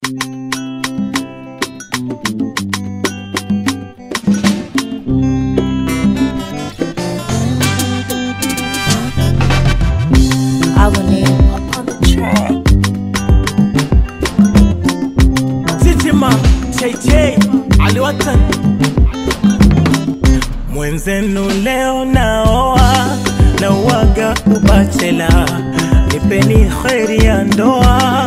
Aliwatan mwenzenu leo naoa na uwaga ubachela, nipeni kheri ya ndoa,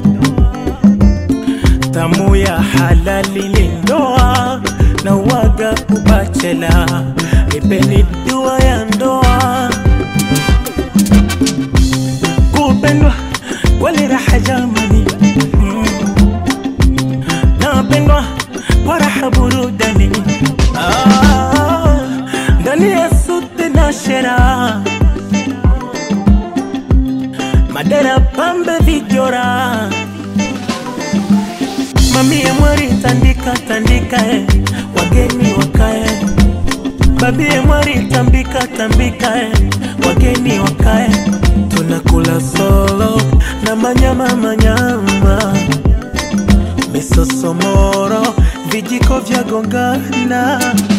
tamu ya halali ni ndoa, na uwaga ubachela, nipeni dua ya ndoa. Kupendwa kweli raha jamani, napendwa kwa raha burudani, ndani ya suti na shera, madera pambe vijora, mami ya mwari tandika tandika wageni wakae, babi ya mwari tambika tambika wageni wakae, tunakula solo na manyama manyama, misosomoro vijiko vya gongana.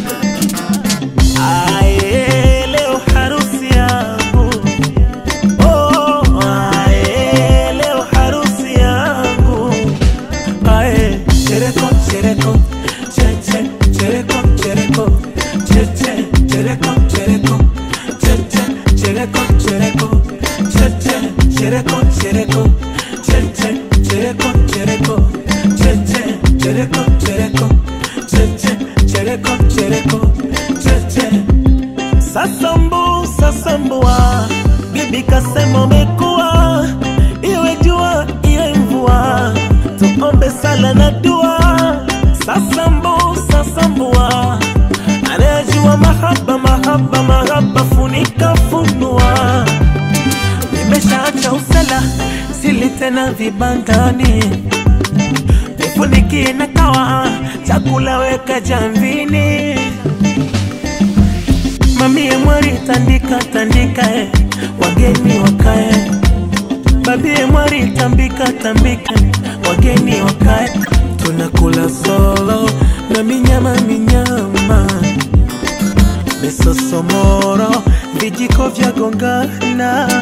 Ae leo harusi yangu, oh ae leo harusi yangu, ae chereko chereko che che chereko chereko che che chereko chereko che che chereko chereko che che chereko chereko che che chereko chereko che che chereko chereko che che chereko chereko che che. Sasambua bibi kasema mekuwa, iwe jua iwe mvua, tuombe sala na dua. Sasambua anajua mahaba mahaba mahaba, funika funua, nimeshaacha usala sili tena vibandani, nifuniki na kawa chakula weka jamvini, mami ya mwari tandika tandika wageni wakae, babi ya mwari tambika tambika wageni wakae, tunakula solo na minyama minyama, misosomoro vijiko vya gongana.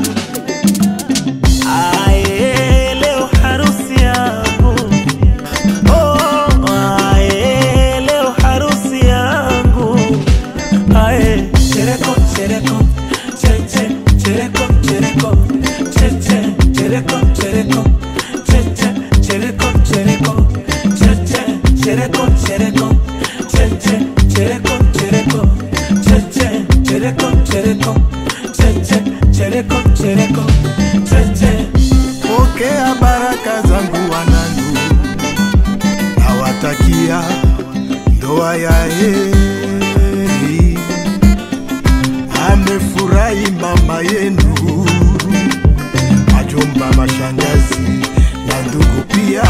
Ae leo harusi yangu, oh ae leo harusi yangu, ae chereko chereko che che chereko chereko che che chereko chereko che che chereko chereko che che chereko chereko che che chereko chereko che che chereko chereko che che chereko chereko che che. Pokea baraka zangu wanangu, nawatakia ndoa ya heri. Amefurahi mama yenu, majomba mashangazi na ndugu pia,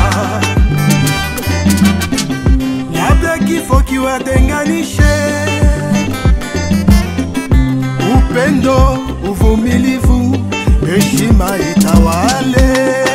labda kifo kiwatenganishe, upendo uvumilivu heshima itawale.